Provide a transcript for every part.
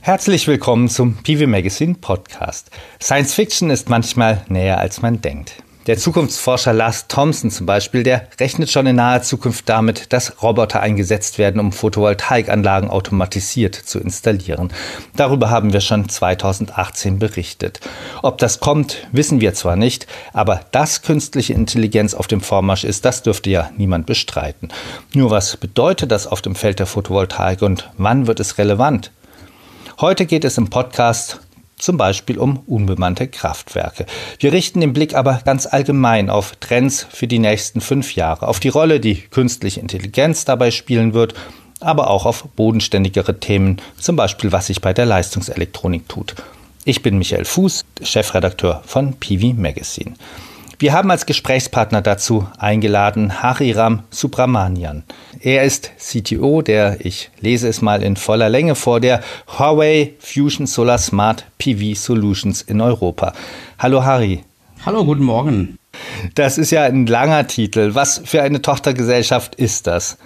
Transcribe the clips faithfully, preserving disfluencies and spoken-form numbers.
Herzlich willkommen zum P V Magazine Podcast. Science Fiction ist manchmal näher als man denkt. Der Zukunftsforscher Lars Thomson zum Beispiel, der rechnet schon in naher Zukunft damit, dass Roboter eingesetzt werden, um Photovoltaikanlagen automatisiert zu installieren. Darüber haben wir schon zweitausendachtzehn berichtet. Ob das kommt, wissen wir zwar nicht, aber dass künstliche Intelligenz auf dem Vormarsch ist, das dürfte ja niemand bestreiten. Nur was bedeutet das auf dem Feld der Photovoltaik und wann wird es relevant? Heute geht es im Podcast zum Beispiel um unbemannte Kraftwerke. Wir richten den Blick aber ganz allgemein auf Trends für die nächsten fünf Jahre, auf die Rolle, die künstliche Intelligenz dabei spielen wird, aber auch auf bodenständigere Themen, zum Beispiel was sich bei der Leistungselektronik tut. Ich bin Michael Fuß, Chefredakteur von P V Magazine. Wir haben als Gesprächspartner dazu eingeladen Hariram Subramanian. Er ist C T O der, ich lese es mal in voller Länge vor, der Huawei Fusion Solar Smart P V Solutions in Europa. Hallo Hari. Hallo, guten Morgen. Das ist ja ein langer Titel. Was für eine Tochtergesellschaft ist das?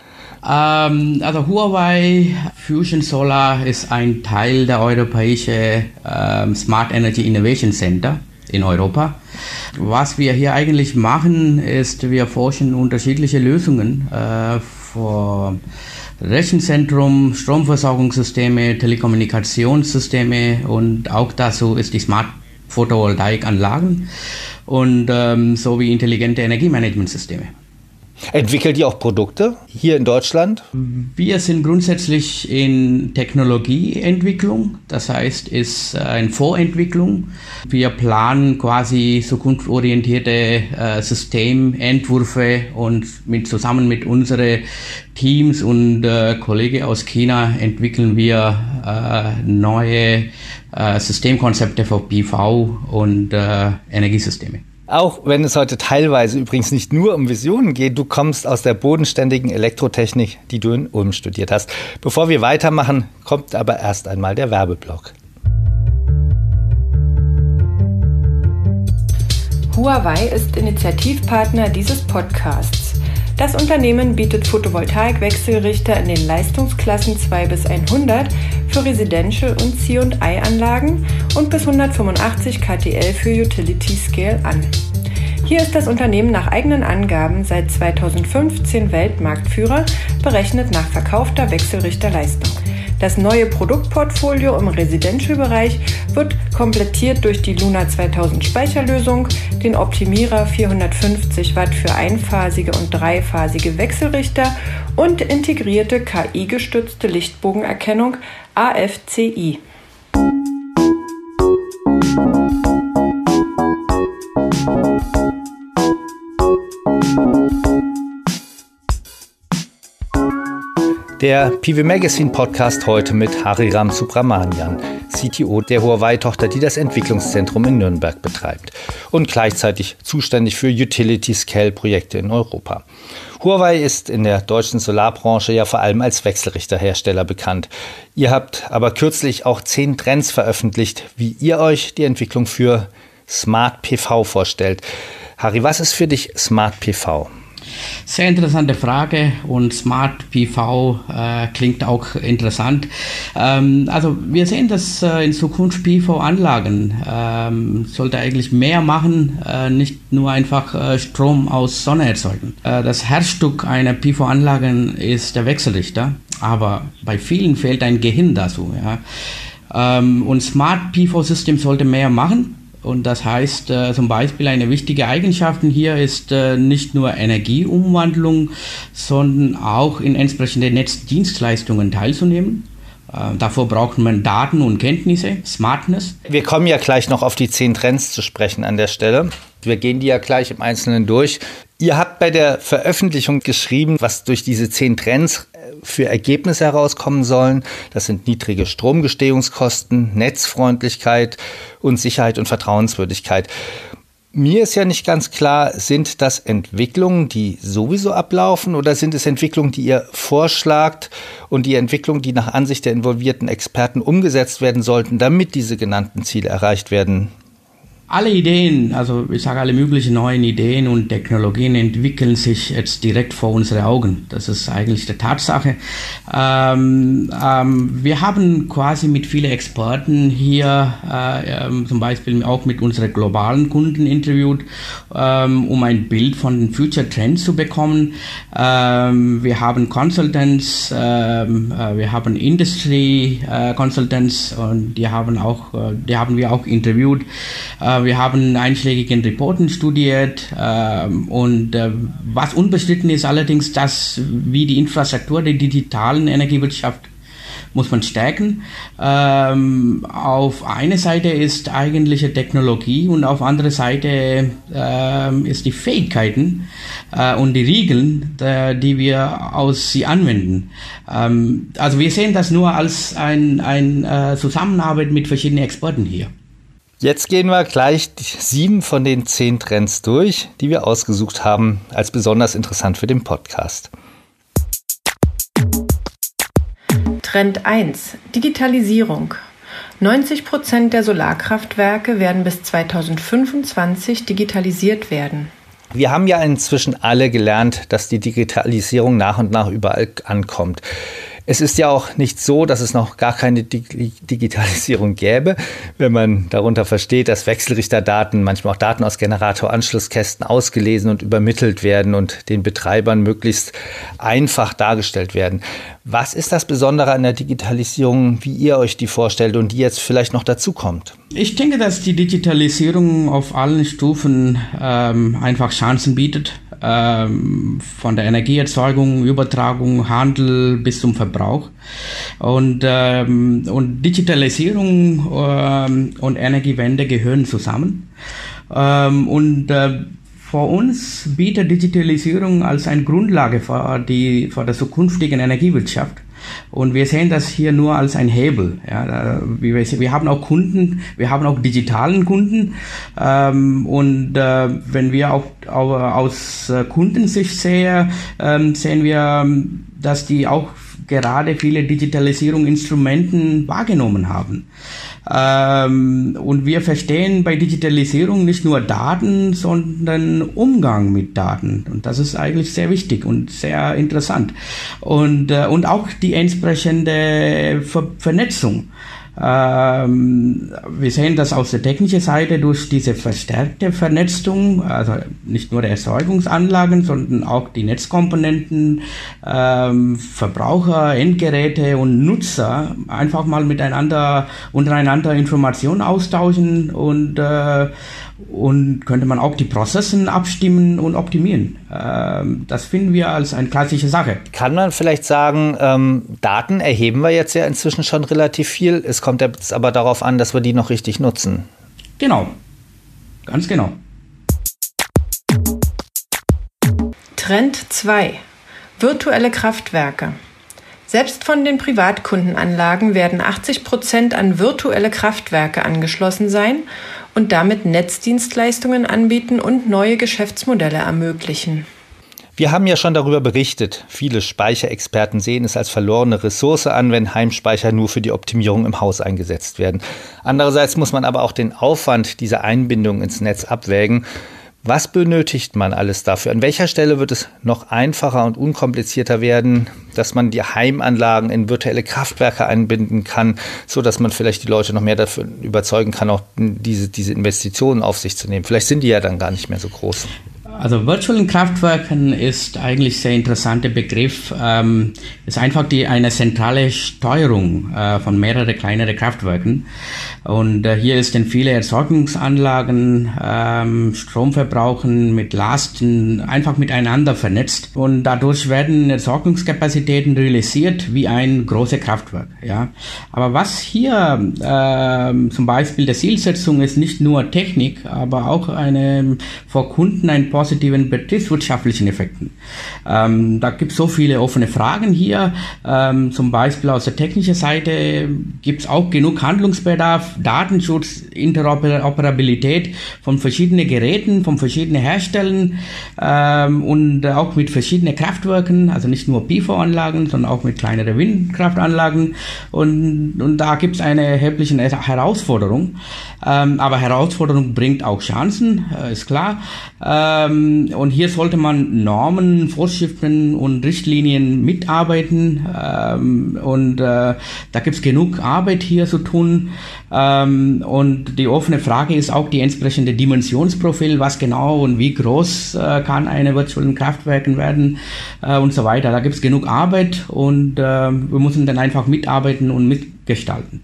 Ähm, also Huawei Fusion Solar ist ein Teil der europäischen ähm, Smart Energy Innovation Center in Europa. Was wir hier eigentlich machen, ist, wir forschen unterschiedliche Lösungen äh, für Rechenzentrum, Stromversorgungssysteme, Telekommunikationssysteme und auch dazu ist die Smart Photovoltaikanlagen und ähm, sowie intelligente Energiemanagementsysteme. Entwickelt ihr auch Produkte hier in Deutschland? Wir sind grundsätzlich in Technologieentwicklung, das heißt, ist eine Vorentwicklung. Wir planen quasi zukunftsorientierte äh, Systementwürfe und mit, zusammen mit unseren Teams und äh, Kollegen aus China entwickeln wir äh, neue äh, Systemkonzepte für P V und äh, Energiesysteme. Auch wenn es heute teilweise übrigens nicht nur um Visionen geht, du kommst aus der bodenständigen Elektrotechnik, die du in Ulm studiert hast. Bevor wir weitermachen, kommt aber erst einmal der Werbeblock. Huawei ist Initiativpartner dieses Podcasts. Das Unternehmen bietet Photovoltaik-Wechselrichter in den Leistungsklassen zwei bis hundert für Residential- und C und I-Anlagen und bis hundertfünfundachtzig Kilowatt für Utility Scale an. Hier ist das Unternehmen nach eigenen Angaben seit zweitausendfünfzehn Weltmarktführer, berechnet nach verkaufter Wechselrichterleistung. Das neue Produktportfolio im Residential-Bereich wird komplettiert durch die Luna zweitausend Speicherlösung, den Optimierer vierhundertfünfzig Watt für einphasige und dreiphasige Wechselrichter und integrierte K I-gestützte Lichtbogenerkennung A F C I. Der P V Magazine Podcast heute mit Hariram Subramanian, C T O der Huawei-Tochter, die das Entwicklungszentrum in Nürnberg betreibt und gleichzeitig zuständig für Utility-Scale-Projekte in Europa. Huawei ist in der deutschen Solarbranche ja vor allem als Wechselrichterhersteller bekannt. Ihr habt aber kürzlich auch zehn Trends veröffentlicht, wie ihr euch die Entwicklung für Smart P V vorstellt. Hari, was ist für dich Smart P V? Sehr interessante Frage und Smart P V äh, klingt auch interessant. Ähm, also wir sehen, dass äh, in Zukunft P V-Anlagen ähm, sollte eigentlich mehr machen, äh, nicht nur einfach äh, Strom aus Sonne erzeugen. Äh, das Herzstück einer P V-Anlage ist der Wechselrichter, aber bei vielen fehlt ein Gehirn dazu. Ja. Ähm, und Smart P V-System sollte mehr machen. Und das heißt äh, zum Beispiel eine wichtige Eigenschaft hier ist äh, nicht nur Energieumwandlung, sondern auch in entsprechende Netzdienstleistungen teilzunehmen. Äh, davor braucht man Daten und Kenntnisse, Smartness. Wir kommen ja gleich noch auf die zehn Trends zu sprechen an der Stelle. Wir gehen die ja gleich im Einzelnen durch. Ihr habt bei der Veröffentlichung geschrieben, was durch diese zehn Trends für Ergebnisse herauskommen sollen. Das sind niedrige Stromgestehungskosten, Netzfreundlichkeit und Sicherheit und Vertrauenswürdigkeit. Mir ist ja nicht ganz klar, sind das Entwicklungen, die sowieso ablaufen oder sind es Entwicklungen, die ihr vorschlagt und die Entwicklungen, die nach Ansicht der involvierten Experten umgesetzt werden sollten, damit diese genannten Ziele erreicht werden? alle Ideen, also ich sage alle möglichen neuen Ideen und Technologien entwickeln sich jetzt direkt vor unseren Augen. Das ist eigentlich die Tatsache. Ähm, ähm, wir haben quasi mit vielen Experten hier, äh, ähm, zum Beispiel auch mit unseren globalen Kunden interviewt, ähm, um ein Bild von den Future Trends zu bekommen. Ähm, wir haben Consultants, ähm, äh, wir haben Industry äh, Consultants und die haben auch, äh, die haben wir auch interviewt. Äh, Wir haben einschlägigen Reporten studiert äh, und äh, was unbestritten ist allerdings, dass wie die Infrastruktur der digitalen Energiewirtschaft muss man stärken. Ähm, auf einer Seite ist eigentliche Technologie und auf andere Seite äh, ist die Fähigkeiten äh, und die Regeln, äh, die wir aus sie anwenden. Ähm, also wir sehen das nur als ein, ein äh, Zusammenarbeit mit verschiedenen Experten hier. Jetzt gehen wir gleich sieben von den zehn Trends durch, die wir ausgesucht haben, als besonders interessant für den Podcast. Trend eins. Digitalisierung. neunzig Prozent der Solarkraftwerke werden bis zweitausendfünfundzwanzig digitalisiert werden. Wir haben ja inzwischen alle gelernt, dass die Digitalisierung nach und nach überall ankommt. Es ist ja auch nicht so, dass es noch gar keine Dig- Digitalisierung gäbe, wenn man darunter versteht, dass Wechselrichterdaten, manchmal auch Daten aus Generatoranschlusskästen ausgelesen und übermittelt werden und den Betreibern möglichst einfach dargestellt werden. Was ist das Besondere an der Digitalisierung, wie ihr euch die vorstellt und die jetzt vielleicht noch dazu kommt? Ich denke, dass die Digitalisierung auf allen Stufen ähm, einfach Chancen bietet. Ähm, von der Energieerzeugung, Übertragung, Handel bis zum Verbrauch. Und, ähm, und Digitalisierung ähm, und Energiewende gehören zusammen. Ähm, und äh, für uns bietet Digitalisierung als eine Grundlage für die, für die zukünftige Energiewirtschaft. Und wir sehen das hier nur als ein Hebel. Ja, wir, wir haben auch Kunden, wir haben auch digitalen Kunden. Ähm, und äh, wenn wir auch, auch aus Kundensicht sehen, ähm, sehen wir, dass die auch gerade viele Digitalisierungsinstrumenten wahrgenommen haben. Ähm, und wir verstehen bei Digitalisierung nicht nur Daten, sondern Umgang mit Daten. Und das ist eigentlich sehr wichtig und sehr interessant. Und, äh, und auch die entsprechende Ver- Vernetzung. Ähm, wir sehen das aus der technischen Seite durch diese verstärkte Vernetzung, also nicht nur der Erzeugungsanlagen, sondern auch die Netzkomponenten, ähm, Verbraucher, Endgeräte und Nutzer einfach mal miteinander, untereinander Informationen austauschen und, äh, und könnte man auch die Prozesse abstimmen und optimieren. Ähm, das finden wir als eine klassische Sache. Kann man vielleicht sagen, ähm, Daten erheben wir jetzt ja inzwischen schon relativ viel. Es kommt jetzt aber darauf an, dass wir die noch richtig nutzen. Genau, ganz genau. Trend zwei. Virtuelle Kraftwerke. Selbst von den Privatkundenanlagen werden achtzig Prozent an virtuelle Kraftwerke angeschlossen sein und damit Netzdienstleistungen anbieten und neue Geschäftsmodelle ermöglichen. Wir haben ja schon darüber berichtet. Viele Speicherexperten sehen es als verlorene Ressource an, wenn Heimspeicher nur für die Optimierung im Haus eingesetzt werden. Andererseits muss man aber auch den Aufwand dieser Einbindung ins Netz abwägen. Was benötigt man alles dafür? An welcher Stelle wird es noch einfacher und unkomplizierter werden, dass man die Heimanlagen in virtuelle Kraftwerke einbinden kann, so dass man vielleicht die Leute noch mehr dafür überzeugen kann, auch diese, diese Investitionen auf sich zu nehmen? Vielleicht sind die ja dann gar nicht mehr so groß. Also virtuellen Kraftwerken ist eigentlich ein sehr interessanter Begriff. Ähm, ist einfach die, eine zentrale Steuerung äh, von mehreren kleineren Kraftwerken. Und äh, hier ist dann viele Erzeugungsanlagen, ähm, Stromverbrauchen mit Lasten einfach miteinander vernetzt. Und dadurch werden Erzeugungskapazitäten realisiert wie ein großes Kraftwerk. Ja. Aber was hier äh, zum Beispiel der Zielsetzung ist, nicht nur Technik, aber auch eine, für Kunden ein positives positiven betriebswirtschaftlichen Effekten. Ähm, da gibt es so viele offene Fragen hier. Ähm, zum Beispiel aus der technischen Seite gibt es auch genug Handlungsbedarf, Datenschutz, Interoperabilität von verschiedenen Geräten, von verschiedenen Herstellern ähm, und auch mit verschiedenen Kraftwerken, also nicht nur P V-Anlagen, sondern auch mit kleineren Windkraftanlagen. Und, und da gibt es eine erhebliche Herausforderung. Ähm, aber Herausforderung bringt auch Chancen, äh, ist klar. Ähm, und hier sollte man Normen, Vorschriften und Richtlinien mitarbeiten. Ähm, und äh, da gibt es genug Arbeit hier zu tun. Ähm, und die offene Frage ist auch die entsprechende Dimensionsprofil, was genau und wie groß äh, kann eine virtuelle Kraftwerke werden äh, und so weiter. Da gibt es genug Arbeit und äh, wir müssen dann einfach mitarbeiten und mitgestalten.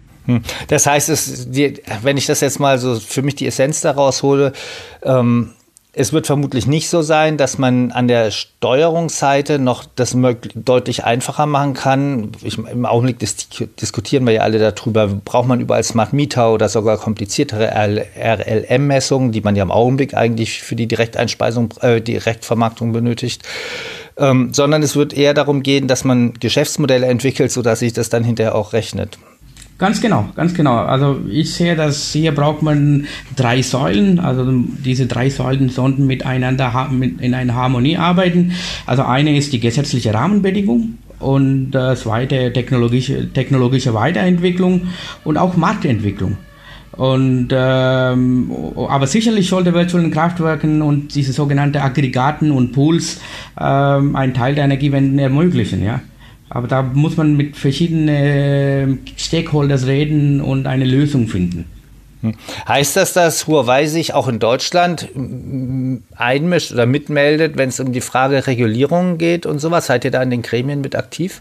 Das heißt, es, die, wenn ich das jetzt mal so für mich die Essenz daraus hole, ähm, es wird vermutlich nicht so sein, dass man an der Steuerungsseite noch das möglich, deutlich einfacher machen kann. Ich, im Augenblick dis- diskutieren wir ja alle darüber, braucht man überall Smart Meter oder sogar kompliziertere R L M-Messungen, die man ja im Augenblick eigentlich für die Direkteinspeisung, äh, Direktvermarktung benötigt. Ähm, sondern es wird eher darum gehen, dass man Geschäftsmodelle entwickelt, sodass sich das dann hinterher auch rechnet. Ganz genau, ganz genau. Also ich sehe, dass hier braucht man drei Säulen. Also diese drei Säulen sollten miteinander mit in einer Harmonie arbeiten. Also eine ist die gesetzliche Rahmenbedingung und das zweite technologische, technologische Weiterentwicklung und auch Marktentwicklung. Und ähm, aber sicherlich sollte virtuellen Kraftwerken und diese sogenannten Aggregaten und Pools ähm, einen Teil der Energiewende ermöglichen, ja. Aber da muss man mit verschiedenen Stakeholders reden und eine Lösung finden. Heißt das, dass Huawei sich auch in Deutschland einmischt oder mitmeldet, wenn es um die Frage Regulierung geht und sowas? Seid ihr da in den Gremien mit aktiv?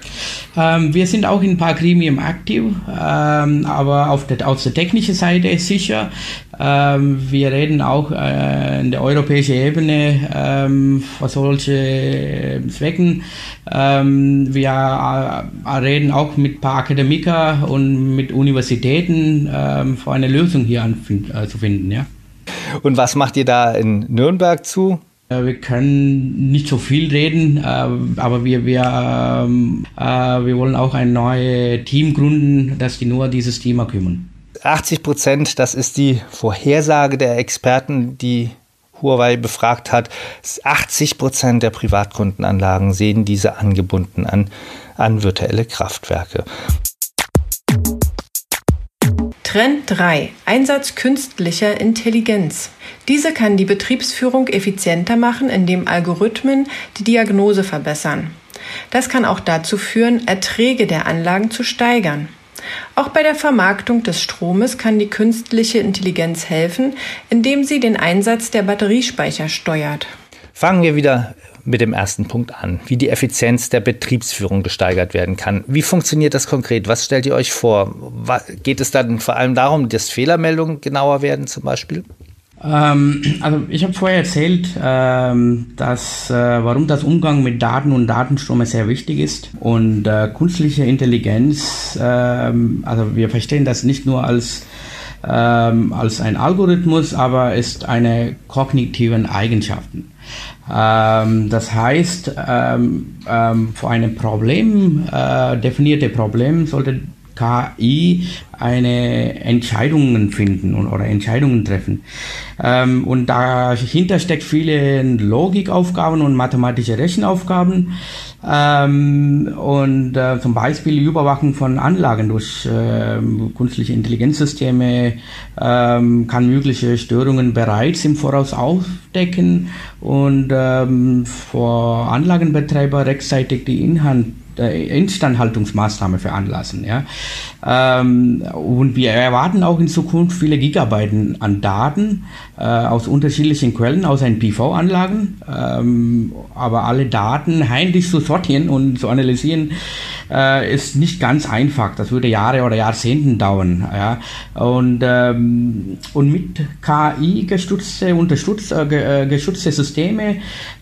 Ähm, wir sind auch in ein paar Gremien aktiv, ähm, aber auf der, auf der technischen Seite sicher. Ähm, wir reden auch äh, in der europäischen Ebene ähm, vor solche Zwecken. Ähm, wir äh, reden auch mit ein paar Akademiker und mit Universitäten ähm, für eine Lösung hier an, äh, zu finden. Ja. Und was macht ihr da in Nürnberg zu? Wir können nicht so viel reden, aber wir, wir, wir wollen auch ein neues Team gründen, das sich nur dieses Thema kümmern. achtzig Prozent, das ist die Vorhersage der Experten, die Huawei befragt hat. achtzig Prozent der Privatkundenanlagen sehen diese angebunden an, an virtuelle Kraftwerke. Trend drei. Einsatz künstlicher Intelligenz. Diese kann die Betriebsführung effizienter machen, indem Algorithmen die Diagnose verbessern. Das kann auch dazu führen, Erträge der Anlagen zu steigern. Auch bei der Vermarktung des Stromes kann die künstliche Intelligenz helfen, indem sie den Einsatz der Batteriespeicher steuert. Fangen wir wieder mit dem ersten Punkt an, wie die Effizienz der Betriebsführung gesteigert werden kann. Wie funktioniert das konkret? Was stellt ihr euch vor? Geht es dann vor allem darum, dass Fehlermeldungen genauer werden zum Beispiel? Ähm, also ich habe vorher erzählt, ähm, dass, äh, warum das Umgang mit Daten und Datenströme sehr wichtig ist. Und äh, künstliche Intelligenz, ähm, also wir verstehen das nicht nur als ähm, als ein Algorithmus, aber ist eine kognitiven Eigenschaften. Ähm, das heißt, ähm, ähm, für ein Problem, äh, definierte Problem, sollte K I eine Entscheidungen finden oder Entscheidungen treffen. Ähm, und dahinter steckt viele Logikaufgaben und mathematische Rechenaufgaben. Ähm, und äh, zum Beispiel die Überwachung von Anlagen durch äh, künstliche Intelligenzsysteme ähm, kann mögliche Störungen bereits im Voraus aufdecken und ähm, vor Anlagenbetreiber rechtzeitig die Inhalt Instandhaltungsmaßnahme veranlassen. Ja. Ähm, und wir erwarten auch in Zukunft viele Gigabyten an Daten äh, aus unterschiedlichen Quellen, aus den P V-Anlagen. Ähm, aber alle Daten heimlich zu sortieren und zu analysieren, äh, ist nicht ganz einfach. Das würde Jahre oder Jahrzehnte dauern. Ja. Und, ähm, und mit K I gestützte, unterstützt, äh, geschützte Systeme,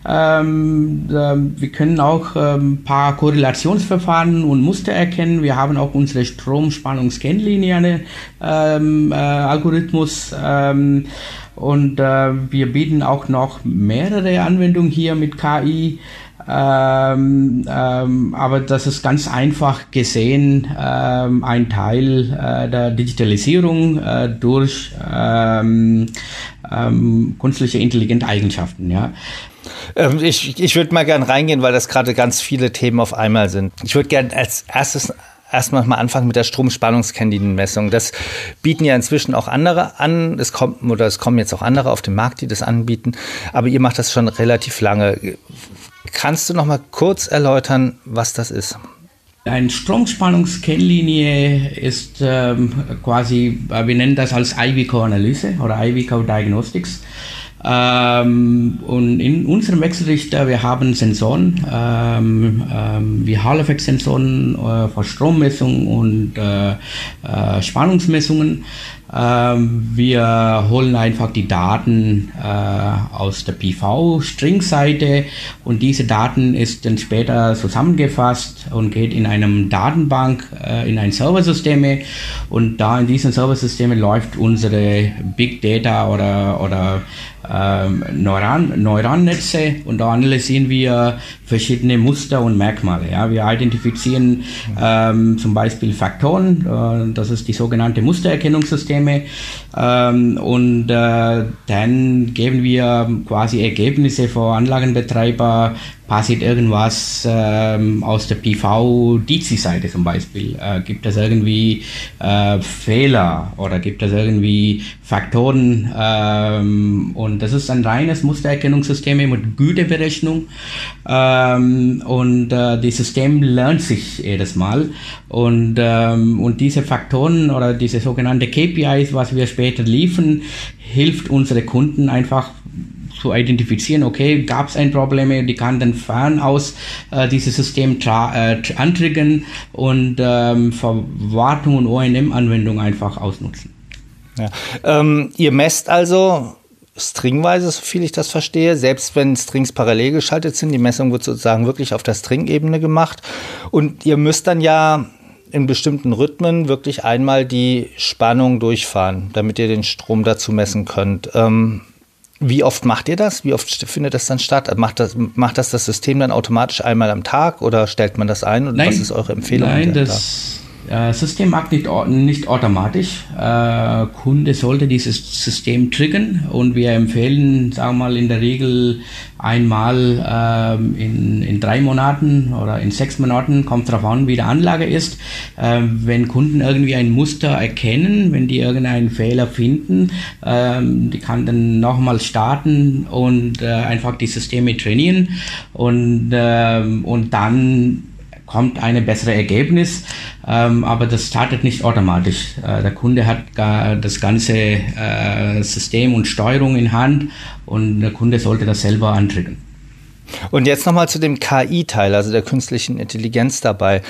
ähm, äh, wir können auch ein ähm, paar Korrelationen Verfahren und Muster erkennen. Wir haben auch unsere Stromspannungs-Kennlinie, ähm, äh, Algorithmus, ähm, und äh, wir bieten auch noch mehrere Anwendungen hier mit K I. Ähm, ähm, aber das ist ganz einfach gesehen ähm, ein Teil äh, der Digitalisierung äh, durch ähm, ähm, künstliche intelligente Eigenschaften. Ja. Ähm, ich ich würde mal gerne reingehen, weil das gerade ganz viele Themen auf einmal sind. Ich würde gerne als erstes erstmal mal anfangen mit der Stromspannungskennlinie-Messung. Das bieten ja inzwischen auch andere an. Es kommt, oder es kommen jetzt auch andere auf den Markt, die das anbieten. Aber ihr macht das schon relativ lange. Kannst du noch mal kurz erläutern, was das ist? Eine Stromspannungskennlinie ist ähm, quasi, wir nennen das als I V C-Analyse oder I V C-Diagnostics. Ähm, und in unserem Wechselrichter, wir haben Sensoren, ähm, ähm, wie Hall-Effekt-Sensoren äh, für Strommessung und äh, äh, Spannungsmessungen. Ähm, wir holen einfach die Daten äh, aus der P V-String-Seite und diese Daten ist dann später zusammengefasst und geht in einem Datenbank äh, in ein Serversysteme, und da in diesen Serversysteme läuft unsere Big Data oder, oder ähm, Neuran, Neurannetze, und da analysieren wir verschiedene Muster und Merkmale. Ja. Wir identifizieren ähm, zum Beispiel Faktoren, äh, das ist die sogenannte Mustererkennungssysteme. Ähm, und äh, dann geben wir quasi Ergebnisse für Anlagenbetreiber. Passiert irgendwas ähm, aus der P V-D C I-Seite zum Beispiel? Äh, gibt es irgendwie äh, Fehler oder gibt es irgendwie Faktoren? Ähm, und das ist ein reines Mustererkennungssystem mit Güteberechnung. Ähm, und äh, das System lernt sich jedes Mal. Und, ähm, und diese Faktoren oder diese sogenannte K P Is, was wir später liefern, hilft unsere Kunden einfach zu identifizieren, okay, gab es ein Problem, die kann dann fern aus äh, dieses System tra- äh, antriggern und ähm, Verwartung und O R M-Anwendung einfach ausnutzen. Ja. Ähm, ihr messt also stringweise, so viel ich das verstehe, selbst wenn Strings parallel geschaltet sind, die Messung wird sozusagen wirklich auf der String-Ebene gemacht, und ihr müsst dann ja in bestimmten Rhythmen wirklich einmal die Spannung durchfahren, damit ihr den Strom dazu messen könnt. Ähm, Wie oft macht ihr das? Wie oft findet das dann statt? Macht das, macht das das System dann automatisch einmal am Tag oder stellt man das ein? Und nein, was ist eure Empfehlung? Nein, das äh, System macht nicht, nicht automatisch. Äh, Kunde sollte dieses System triggern, und wir empfehlen, sagen wir mal, in der Regel einmal ähm, in, in drei Monaten oder in sechs Monaten, kommt darauf an, wie die Anlage ist. Ähm, wenn Kunden irgendwie ein Muster erkennen, wenn die irgendeinen Fehler finden, ähm, die kann dann nochmal starten und äh, einfach die Systeme trainieren, und, ähm, und dann kommt ein besseres Ergebnis, ähm, aber das startet nicht automatisch. Äh, der Kunde hat gar das ganze äh, System und Steuerung in Hand, und der Kunde sollte das selber antriggern. Und jetzt nochmal zu dem K I-Teil, also der künstlichen Intelligenz dabei.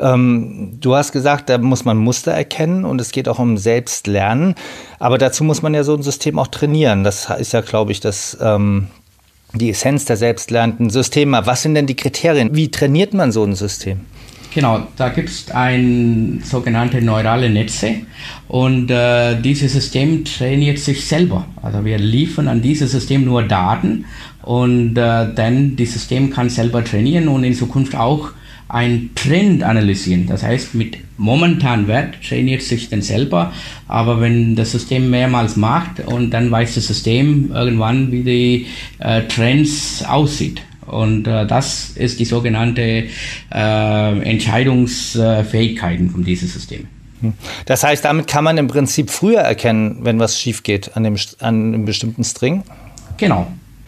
Ähm, du hast gesagt, da muss man Muster erkennen und es geht auch um Selbstlernen, aber dazu muss man ja so ein System auch trainieren. Das ist ja, glaube ich, das ähm die Essenz der selbstlernenden Systeme. Was sind denn die Kriterien? Wie trainiert man so ein System? Genau, da gibt es ein sogenannte neurale Netze, und äh, dieses System trainiert sich selber. Also wir liefern an dieses System nur Daten, und äh, dann das System kann selber trainieren und in Zukunft auch einen Trend analysieren. Das heißt, mit momentanen Wert trainiert sich dann selber, aber wenn das System mehrmals macht, und dann weiß das System irgendwann, wie die äh, Trends aussieht. Und äh, das ist die sogenannte äh, Entscheidungsfähigkeiten von diesem System. Das heißt, damit kann man im Prinzip früher erkennen, wenn was schief geht an dem, an einem bestimmten String? Genau.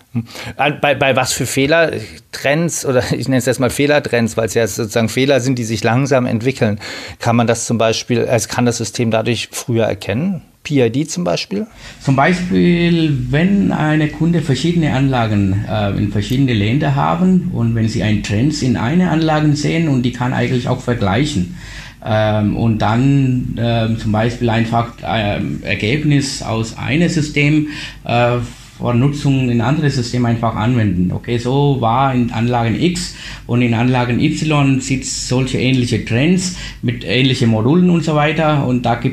Bei, bei was für Fehlertrends, oder ich nenne es erstmal Fehlertrends, weil es ja sozusagen Fehler sind, die sich langsam entwickeln, kann man das zum Beispiel, also kann das System dadurch früher erkennen? P I D zum Beispiel? Zum Beispiel, wenn eine Kunde verschiedene Anlagen äh, in verschiedene Länder haben, und wenn sie einen Trend in eine Anlage sehen, und die kann eigentlich auch vergleichen. Ähm, und dann äh, zum Beispiel einfach äh, Ergebnis aus einem System äh, vor Nutzung in andere Systeme einfach anwenden. Okay, so war in Anlagen X und in Anlagen Y sieht es solche ähnliche Trends mit ähnlichen Modulen und so weiter, und da gibt es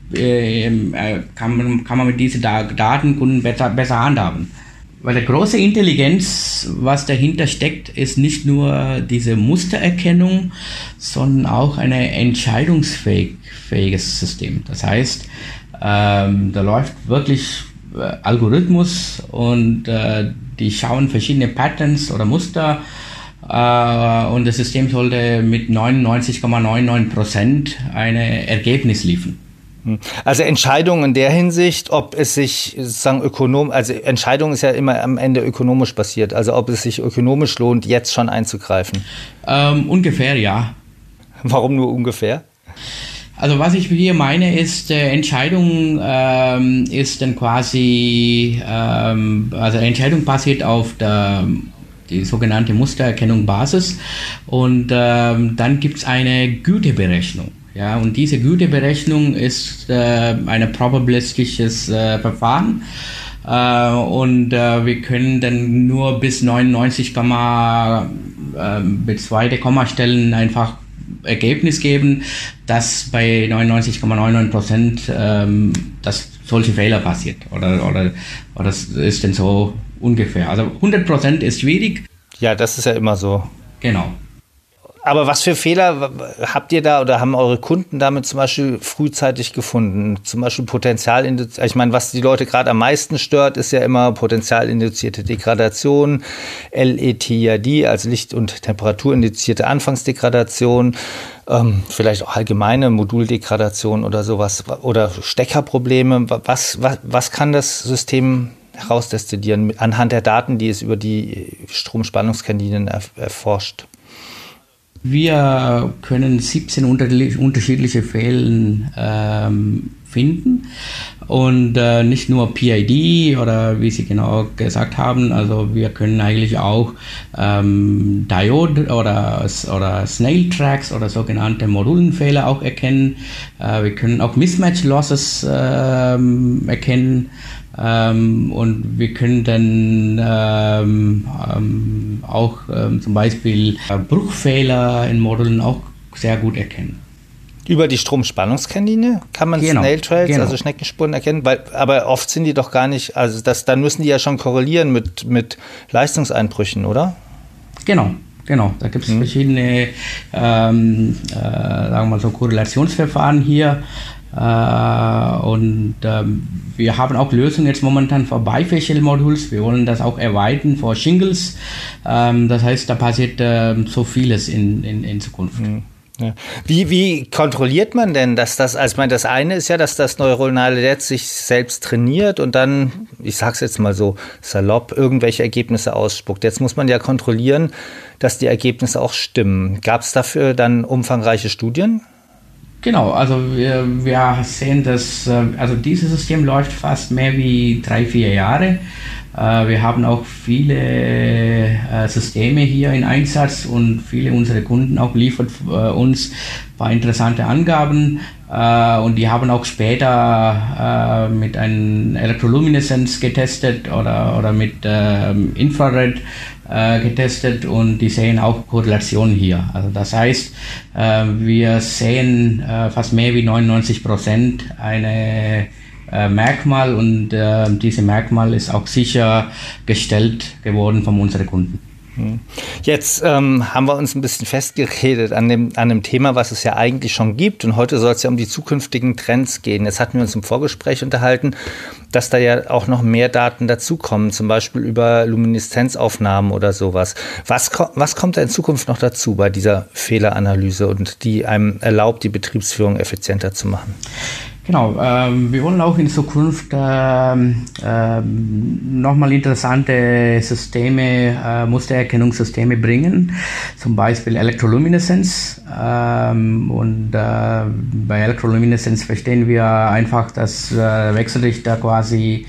äh, kann, man, kann man mit diesen Daten besser, besser handhaben. Weil die große Intelligenz, was dahinter steckt, ist nicht nur diese Mustererkennung, sondern auch ein entscheidungsfähiges System. Das heißt, ähm, da läuft wirklich äh, Algorithmus und äh, die schauen verschiedene Patterns oder Muster äh, und das System sollte mit neunundneunzig Komma neunundneunzig Prozent ein Ergebnis liefern. Also Entscheidungen in der Hinsicht, ob es sich sozusagen ökonom, also Entscheidung ist ja immer am Ende ökonomisch basiert, also ob es sich ökonomisch lohnt, jetzt schon einzugreifen. Ähm, ungefähr, ja. Warum nur ungefähr? Also was ich hier meine ist, äh, Entscheidung ähm, ist dann quasi, ähm, also Entscheidung basiert auf der die sogenannte Mustererkennung Basis und ähm, dann gibt es eine Güteberechnung. Ja, und diese Güteberechnung ist äh, ein probabilistisches äh, Verfahren äh, und äh, wir können dann nur bis neunundneunzig, äh, mit zweite Kommastellen einfach Ergebnis geben, dass bei neunundneunzig Komma neunundneunzig Prozent ähm, dass solche Fehler passiert oder, oder, oder das ist dann so ungefähr. Also hundert Prozent ist schwierig. Ja, das ist ja immer so. Genau. Aber was für Fehler habt ihr da oder haben eure Kunden damit zum Beispiel frühzeitig gefunden? Zum Beispiel Potenzial, ich meine, was die Leute gerade am meisten stört, ist ja immer potentialinduzierte Degradation, L E T I D, also Licht- und Temperaturinduzierte Anfangsdegradation, ähm, vielleicht auch allgemeine Moduldegradation oder sowas oder Steckerprobleme. Was, was, was kann das System herausdestillieren anhand der Daten, die es über die Stromspannungskanäle erforscht? Wir können siebzehn unterschiedliche Fehlen ähm, finden und äh, nicht nur P I D oder wie Sie genau gesagt haben, also wir können eigentlich auch ähm, Diode oder, oder Snail Tracks oder sogenannte Modulenfehler auch erkennen. Äh, wir können auch Mismatch Losses ähm, erkennen. Ähm, und wir können dann ähm, ähm, auch ähm, zum Beispiel äh, Bruchfehler in Modulen auch sehr gut erkennen. Über die Stromspannungskanäle kann man genau, Snail Trails, genau. also Schneckenspuren erkennen, weil, aber oft sind die doch gar nicht, also das, dann müssen die ja schon korrelieren mit, mit Leistungseinbrüchen, oder? Genau. Genau, da gibt es hm. verschiedene ähm, äh, sagen wir mal so Korrelationsverfahren hier. Uh, und ähm, wir haben auch Lösungen jetzt momentan für Bifacial Modules. Wir wollen das auch erweitern für Shingles. Ähm, das heißt, da passiert ähm, so vieles in, in, in Zukunft. Ja. Wie, wie kontrolliert man denn, dass das, also ich meine, das eine ist ja, dass das neuronale Netz sich selbst trainiert und dann, ich sag's jetzt mal so salopp, irgendwelche Ergebnisse ausspuckt. Jetzt muss man ja kontrollieren, dass die Ergebnisse auch stimmen. Gab es dafür dann umfangreiche Studien? Genau, also wir, wir sehen, dass also dieses System läuft fast mehr wie drei, vier Jahre. Wir haben auch viele Systeme hier in Einsatz und viele unserer Kunden auch liefert uns ein paar interessante Angaben und die haben auch später mit einer Elektrolumineszenz getestet oder, oder mit Infrared getestet und die sehen auch Korrelationen hier. Also das heißt, äh, wir sehen äh, fast mehr wie neunundneunzig Prozent eine äh, Merkmal und äh, diese Merkmal ist auch sichergestellt geworden von unseren Kunden. Jetzt ähm, haben wir uns ein bisschen festgeredet an dem, an dem Thema, was es ja eigentlich schon gibt. Und heute soll es ja um die zukünftigen Trends gehen. Jetzt hatten wir uns im Vorgespräch unterhalten, dass da ja auch noch mehr Daten dazukommen, zum Beispiel über Lumineszenzaufnahmen oder sowas. Was, was kommt da in Zukunft noch dazu bei dieser Fehleranalyse und die einem erlaubt, die Betriebsführung effizienter zu machen? Genau, ähm, wir wollen auch in Zukunft ähm, ähm, nochmal interessante Systeme, äh, Mustererkennungssysteme bringen, zum Beispiel Elektrolumineszenz. Ähm, und äh, bei Elektrolumineszenz verstehen wir einfach, dass äh, Wechselrichter quasi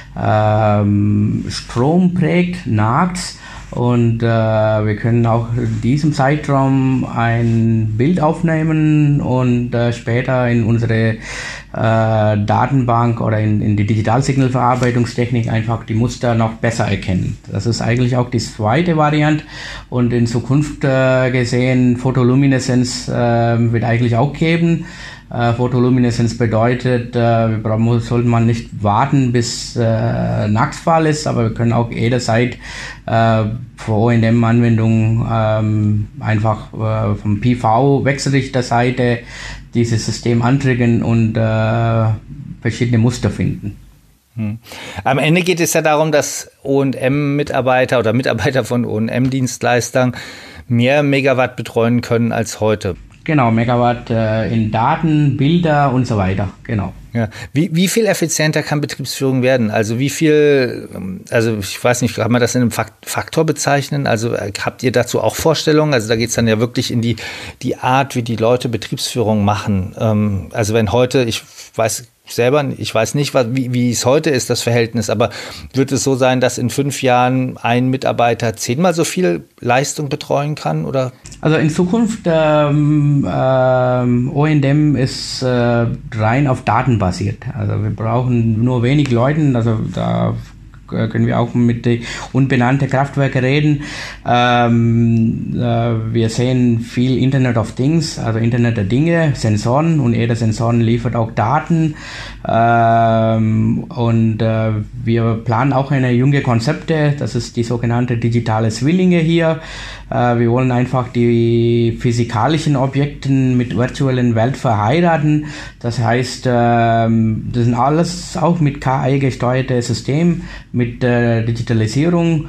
ähm, Strom prägt, nachts. Und äh, wir können auch in diesem Zeitraum ein Bild aufnehmen und äh, später in unsere äh, Datenbank oder in, in die Digitalsignalverarbeitungstechnik einfach die Muster noch besser erkennen. Das ist eigentlich auch die zweite Variante und in Zukunft äh, gesehen Photolumineszenz äh, wird eigentlich auch geben. Äh, Photolumineszenz bedeutet, äh, wir brauchen, sollte man nicht warten, bis äh, Nachtfall ist, aber wir können auch jederzeit äh, für O und M-Anwendungen ähm, einfach äh, vom P V-Wechselrichterseite dieses System antriggern und äh, verschiedene Muster finden. Hm. Am Ende geht es ja darum, dass O und M-Mitarbeiter oder Mitarbeiter von O und M-Dienstleistern mehr Megawatt betreuen können als heute. Genau, Megawatt äh, in Daten, Bilder und so weiter, genau. Ja. Wie, wie viel effizienter kann Betriebsführung werden? Also wie viel, also ich weiß nicht, kann man das in einem Faktor bezeichnen? Also habt ihr dazu auch Vorstellungen? Also da geht es dann ja wirklich in die, die Art, wie die Leute Betriebsführung machen. Ähm, also wenn heute, ich weiß selber, ich weiß nicht, wie, wie es heute ist, das Verhältnis, aber wird es so sein, dass in fünf Jahren ein Mitarbeiter zehnmal so viel Leistung betreuen kann, oder? Also in Zukunft ähm, ähm, O und M ist äh, rein auf Daten basiert. Also wir brauchen nur wenig Leuten, also da können wir auch mit den unbenannten Kraftwerken reden. Ähm, äh, wir sehen viel Internet of Things, also Internet der Dinge, Sensoren, und jeder Sensoren liefert auch Daten. Ähm, und äh, wir planen auch eine junge Konzepte, das ist die sogenannte digitale Zwillinge hier. Äh, wir wollen einfach die physikalischen Objekte mit virtuellen Welt verheiraten. Das heißt, äh, das sind alles auch mit K I gesteuerte System, mit äh, Digitalisierung,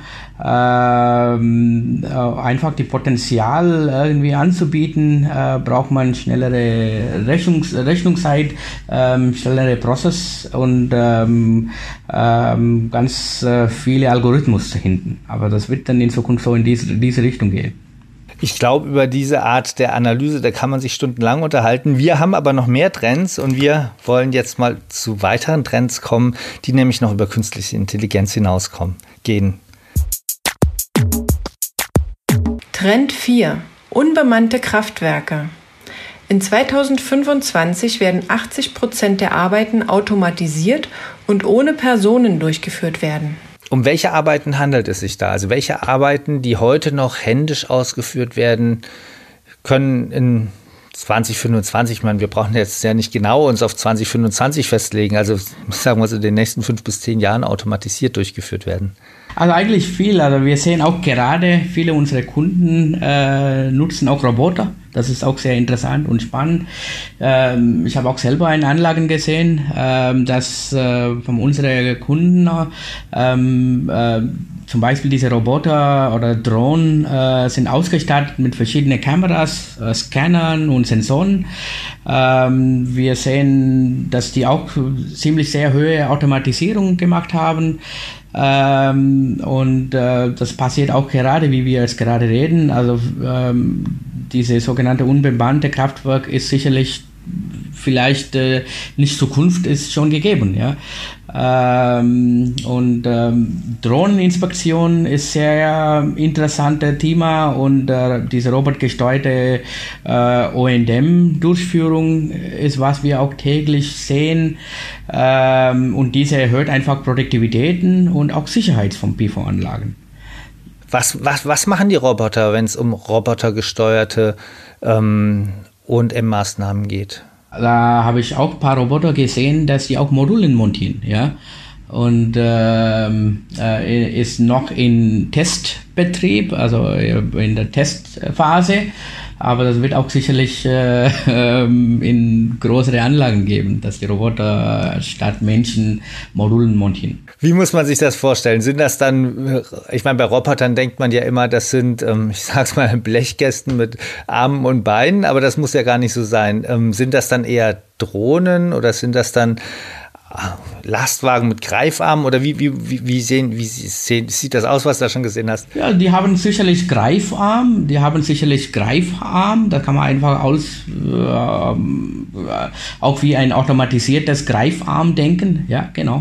ähm, äh, einfach die Potenzial irgendwie anzubieten, äh, braucht man schnellere Rechnungs Rechnungszeit, ähm, schnellere Prozess und ähm, ähm, ganz äh, viele Algorithmus hinten. Aber das wird dann in Zukunft so in diese, diese Richtung gehen. Ich glaube, über diese Art der Analyse, da kann man sich stundenlang unterhalten. Wir haben aber noch mehr Trends und wir wollen jetzt mal zu weiteren Trends kommen, die nämlich noch über künstliche Intelligenz hinauskommen, gehen. Trend vier. Unbemannte Kraftwerke. In zweitausendfünfundzwanzig werden achtzig Prozent der Arbeiten automatisiert und ohne Personen durchgeführt werden. Um welche Arbeiten handelt es sich da? Also welche Arbeiten, die heute noch händisch ausgeführt werden, können in zwanzig fünfundzwanzig, ich meine, wir brauchen jetzt ja nicht genau uns auf zwanzig fünfundzwanzig festlegen, also sagen wir so in den nächsten fünf bis zehn Jahren automatisiert durchgeführt werden? Also eigentlich viel. Also wir sehen auch gerade, viele unserer Kunden äh, nutzen auch Roboter. Das ist auch sehr interessant und spannend. Ähm, ich habe auch selber eine Anlagen gesehen, ähm, dass äh, von unseren Kunden ähm, äh, zum Beispiel diese Roboter oder Drohnen äh, sind ausgestattet mit verschiedenen Kameras, äh, Scannern und Sensoren. Ähm, wir sehen, dass die auch ziemlich sehr hohe Automatisierung gemacht haben. Ähm, und äh, das passiert auch gerade, wie wir jetzt gerade reden. Also ähm, diese sogenannte unbemannte Kraftwerk ist sicherlich vielleicht äh, nicht Zukunft, ist schon gegeben, ja. Ähm, und ähm, Drohneninspektion ist sehr interessantes Thema und äh, diese robotgesteuerte äh, O und M-Durchführung ist, was wir auch täglich sehen, ähm, und diese erhöht einfach Produktivitäten und auch Sicherheit von P V-Anlagen. Was, was, was machen die Roboter, wenn es um robotergesteuerte ähm, O und M-Maßnahmen geht? Da habe ich auch ein paar Roboter gesehen, dass sie auch Modulen montieren, ja. Und ähm, äh, ist noch in Testbetrieb, also in der Testphase. Aber das wird auch sicherlich äh, in größere Anlagen geben, dass die Roboter statt Menschen Modulen montieren. Wie muss man sich das vorstellen? Sind das dann, ich meine, bei Robotern denkt man ja immer, das sind, ich sag's mal, Blechkästen mit Armen und Beinen, aber das muss ja gar nicht so sein. Sind das dann eher Drohnen oder sind das dann Lastwagen mit Greifarmen oder wie, wie, wie, sehen, wie sehen, sieht das aus, was du da schon gesehen hast? Ja, die haben sicherlich Greifarm, die haben sicherlich Greifarm, da kann man einfach aus, äh, auch wie ein automatisiertes Greifarm denken, ja, genau.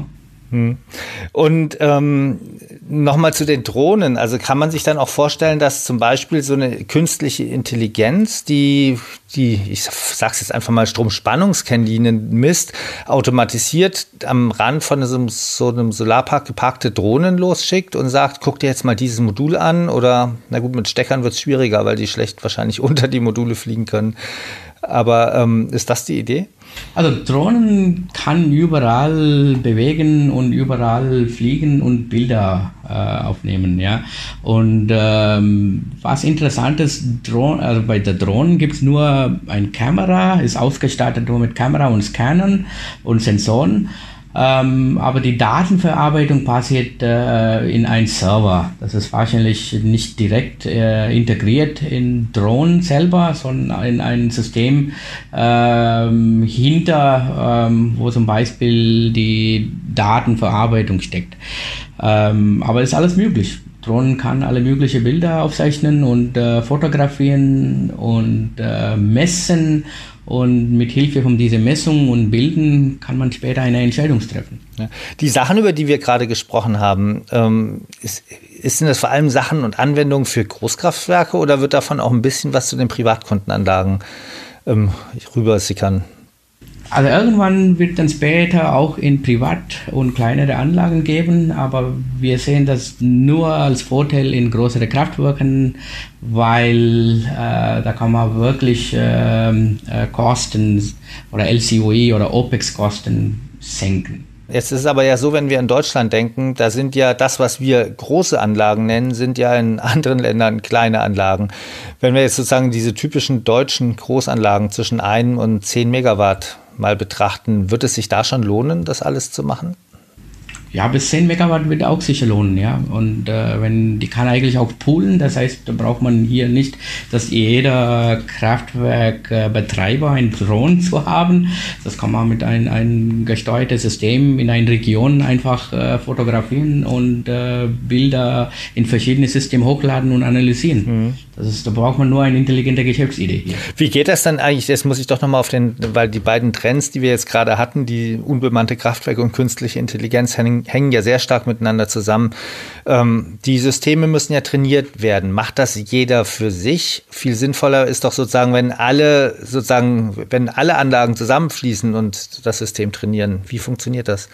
Und ähm, nochmal zu den Drohnen, also kann man sich dann auch vorstellen, dass zum Beispiel so eine künstliche Intelligenz, die, die ich sag's jetzt einfach mal, Stromspannungskanälen misst, automatisiert am Rand von so, so einem Solarpark geparkte Drohnen losschickt und sagt, guck dir jetzt mal dieses Modul an, oder na gut, mit Steckern wird es schwieriger, weil die schlecht wahrscheinlich unter die Module fliegen können. Aber ähm, ist das die Idee? Also Drohnen kann überall bewegen und überall fliegen und Bilder äh, aufnehmen, ja. Und ähm, was interessant ist, Drohnen, also bei der Drohnen gibt es nur eine Kamera, ist ausgestattet nur mit Kamera und Scannern und Sensoren. Ähm, aber die Datenverarbeitung passiert äh, in einen Server. Das ist wahrscheinlich nicht direkt äh, integriert in Drohnen selber, sondern in ein System ähm, hinter, ähm, wo zum Beispiel die Datenverarbeitung steckt. Ähm, aber es ist alles möglich. Drohnen kann alle möglichen Bilder aufzeichnen und äh, fotografieren und äh, messen. Und mit Hilfe von dieser Messung und Bilden kann man später eine Entscheidung treffen. Die Sachen, über die wir gerade gesprochen haben, ähm, ist, ist denn das vor allem Sachen und Anwendungen für Großkraftwerke oder wird davon auch ein bisschen was zu den Privatkundenanlagen ähm, rübersickern? Also irgendwann wird dann später auch in Privat- und kleinere Anlagen geben, aber wir sehen das nur als Vorteil in größeren Kraftwerken, weil äh, da kann man wirklich äh, äh, Kosten oder L C O E oder OPEX-Kosten senken. Jetzt ist es aber ja so, wenn wir in Deutschland denken, da sind ja das, was wir große Anlagen nennen, sind ja in anderen Ländern kleine Anlagen. Wenn wir jetzt sozusagen diese typischen deutschen Großanlagen zwischen einem und zehn Megawatt mal betrachten, wird es sich da schon lohnen, das alles zu machen? Ja, bis zehn Megawatt wird auch sicher lohnen, ja. Und äh, wenn die kann eigentlich auch poolen, das heißt, da braucht man hier nicht, dass jeder Kraftwerkbetreiber ein Drohne zu haben. Das kann man mit einem ein gesteuertes System in einer Region einfach äh, fotografieren und äh, Bilder in verschiedene Systeme hochladen und analysieren. Mhm. Das ist, da braucht man nur eine intelligente Geschäftsidee hier. Wie geht das dann eigentlich? Das muss ich doch nochmal auf den, weil die beiden Trends, die wir jetzt gerade hatten, die unbemannte Kraftwerke und künstliche Intelligenz hängen, hängen ja sehr stark miteinander zusammen. Ähm, die Systeme müssen ja trainiert werden. Macht das jeder für sich? Viel sinnvoller ist doch sozusagen, wenn alle sozusagen, wenn alle Anlagen zusammenfließen und das System trainieren. Wie funktioniert das?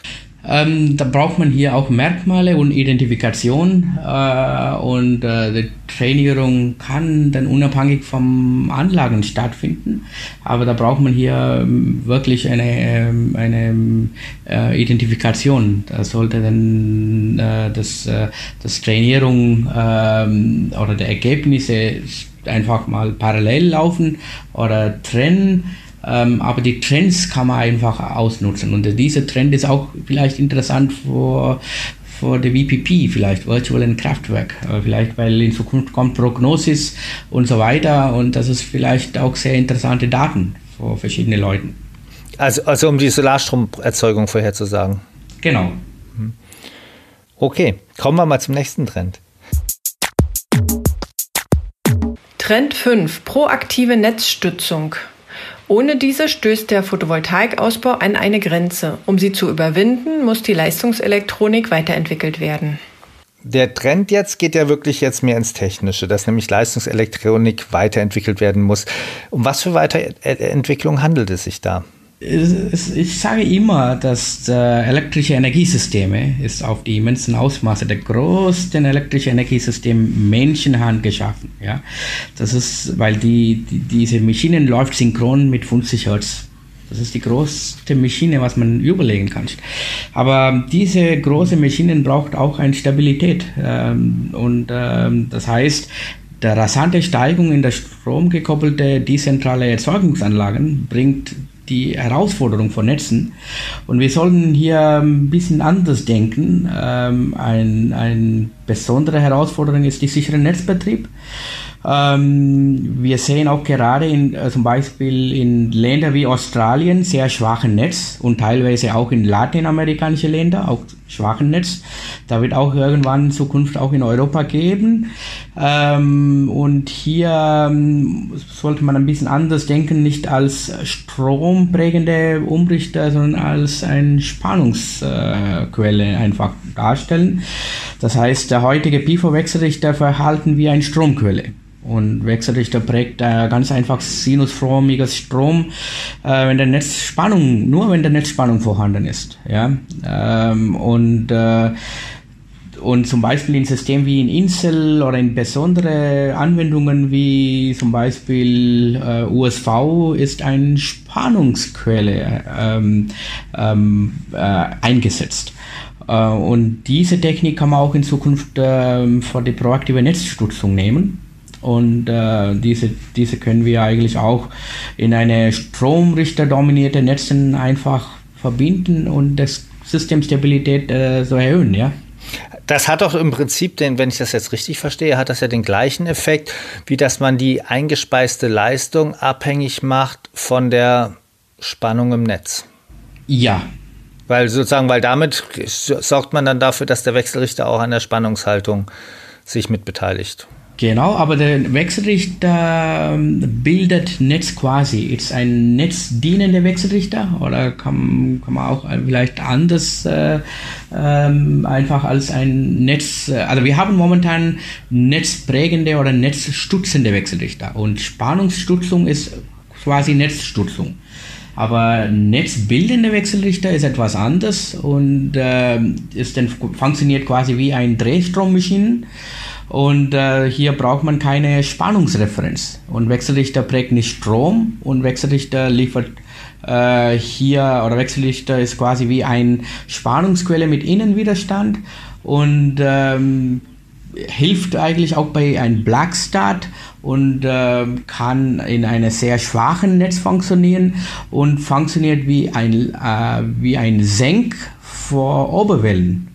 Ähm, da braucht man hier auch Merkmale und Identifikation äh, und äh, die Trainierung kann dann unabhängig vom Anlagen stattfinden, aber da braucht man hier ähm, wirklich eine, eine äh, Identifikation. Da sollte dann äh, das, äh, das Trainierung äh, oder die Ergebnisse einfach mal parallel laufen oder trennen. Ähm, aber die Trends kann man einfach ausnutzen und dieser Trend ist auch vielleicht interessant für, für die V P P, vielleicht virtuellen Kraftwerk, äh, vielleicht weil in Zukunft kommt Prognosis und so weiter und das ist vielleicht auch sehr interessante Daten für verschiedene Leute. Also, also um die Solarstromerzeugung vorherzusagen? Genau. Okay, kommen wir mal zum nächsten Trend. Trend fünf, proaktive Netzstützung. Ohne diese stößt der Photovoltaikausbau an eine Grenze. Um sie zu überwinden, muss die Leistungselektronik weiterentwickelt werden. Der Trend jetzt geht ja wirklich jetzt mehr ins Technische, dass nämlich Leistungselektronik weiterentwickelt werden muss. Um was für Weiterentwicklung handelt es sich da? Ich sage immer, dass äh, elektrische Energiesysteme ist auf die immensen Ausmaße der größten elektrische Energiesysteme Menschenhand geschaffen. Ja? Das ist, weil die, die, diese Maschinen läuft synchron mit fünfzig Hertz. Das ist die größte Maschine, was man überlegen kann. Aber diese große Maschinen braucht auch eine Stabilität. Ähm, und ähm, das heißt, der rasante Steigung in der stromgekoppelte dezentrale Erzeugungsanlagen bringt die Herausforderung von Netzen. Und wir sollten hier ein bisschen anders denken. Ähm, ein, eine besondere Herausforderung ist der sichere Netzbetrieb. Ähm, wir sehen auch gerade in, äh, zum Beispiel in Ländern wie Australien sehr schwachen Netz und teilweise auch in lateinamerikanischen Ländern auch schwachen Netz. Da wird auch irgendwann in Zukunft auch in Europa geben. Ähm, und hier ähm, sollte man ein bisschen anders denken, nicht als stromprägende Umrichter, sondern als eine Spannungsquelle äh, einfach darstellen. Das heißt, der heutige P V Wechselrichter verhalten wie eine Stromquelle. Und Wechselrichter prägt äh, ganz einfach sinusförmiges Strom, äh, wenn der Netzspannung, nur wenn der Netzspannung vorhanden ist. Ja? Ähm, und, äh, und zum Beispiel in Systemen wie in Incel oder in besondere Anwendungen wie zum Beispiel äh, U S V ist eine Spannungsquelle ähm, ähm, äh, eingesetzt. Uh, und diese Technik kann man auch in Zukunft uh, für die proaktive Netzstützung nehmen. Und uh, diese, diese können wir eigentlich auch in eine stromrichterdominierte Netzen einfach verbinden und das Systemstabilität uh, so erhöhen, ja. Das hat doch im Prinzip, den, wenn ich das jetzt richtig verstehe, hat das ja den gleichen Effekt, wie dass man die eingespeiste Leistung abhängig macht von der Spannung im Netz. Ja. Weil sozusagen, weil damit sorgt man dann dafür, dass der Wechselrichter auch an der Spannungshaltung sich mitbeteiligt. Genau, aber der Wechselrichter bildet Netz quasi. Ist ein netzdienender Wechselrichter oder kann, kann man auch vielleicht anders äh, ähm, einfach als ein Netz, also wir haben momentan netzprägende oder netzstützende Wechselrichter und Spannungsstützung ist quasi Netzstützung. Aber netzbildende Wechselrichter ist etwas anderes und äh, ist dann funktioniert quasi wie ein Drehstrommaschine und äh, hier braucht man keine Spannungsreferenz und Wechselrichter prägt nicht Strom und Wechselrichter liefert äh, hier oder Wechselrichter ist quasi wie eine Spannungsquelle mit Innenwiderstand und ähm, hilft eigentlich auch bei einem Black Start und äh, kann in einem sehr schwachen Netz funktionieren und funktioniert wie ein, äh, wie ein Senk vor Oberwellen.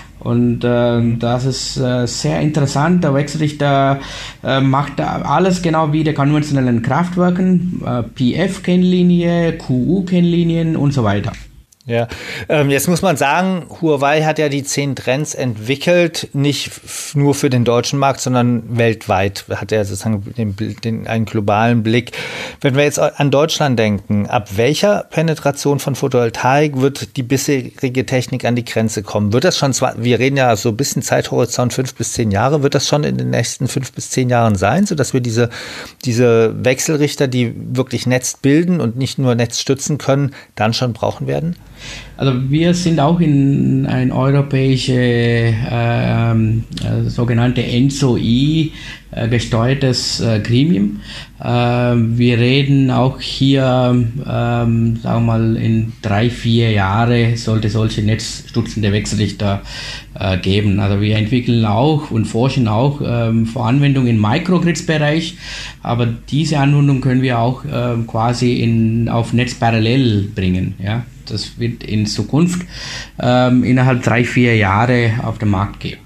Und äh, das ist äh, sehr interessant. Der Wechselrichter äh, macht alles genau wie die konventionellen Kraftwerken, äh, P F-Kennlinie, Q U-Kennlinien und so weiter. Ja, ähm, jetzt muss man sagen, Huawei hat ja die zehn Trends entwickelt, nicht f- nur für den deutschen Markt, sondern weltweit hat er sozusagen den, den, einen globalen Blick. Wenn wir jetzt an Deutschland denken, ab welcher Penetration von Photovoltaik wird die bisherige Technik an die Grenze kommen? Wird das schon, zwar, wir reden ja so ein bisschen Zeithorizont fünf bis zehn Jahre, wird das schon in den nächsten fünf bis zehn Jahren sein, sodass wir diese, diese Wechselrichter, die wirklich Netz bilden und nicht nur Netz stützen können, dann schon brauchen werden? Also wir sind auch in ein europäisches äh, äh, sogenannte N Z O I äh, gesteuertes äh, Gremium. Äh, wir reden auch hier, ähm, sagen wir mal, in drei, vier Jahre sollte solche netzstützende Wechselrichter äh, geben. Also wir entwickeln auch und forschen auch ähm, für Anwendungen im Microgrids-Bereich, aber diese Anwendung können wir auch äh, quasi in, auf Netz parallel bringen, ja. Das wird in Zukunft ähm, innerhalb drei, vier Jahre auf den Markt geben.